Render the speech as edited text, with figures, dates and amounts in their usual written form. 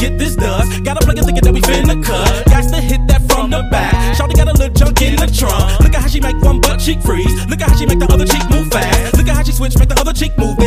get this dust. Got a player thinking that we finna cut. Got to hit that from the back. Shawty got a little junk in the trunk. Look at how she make one butt cheek freeze. Look at how she make the other cheek move fast. Look at how she switch, make the other cheek move.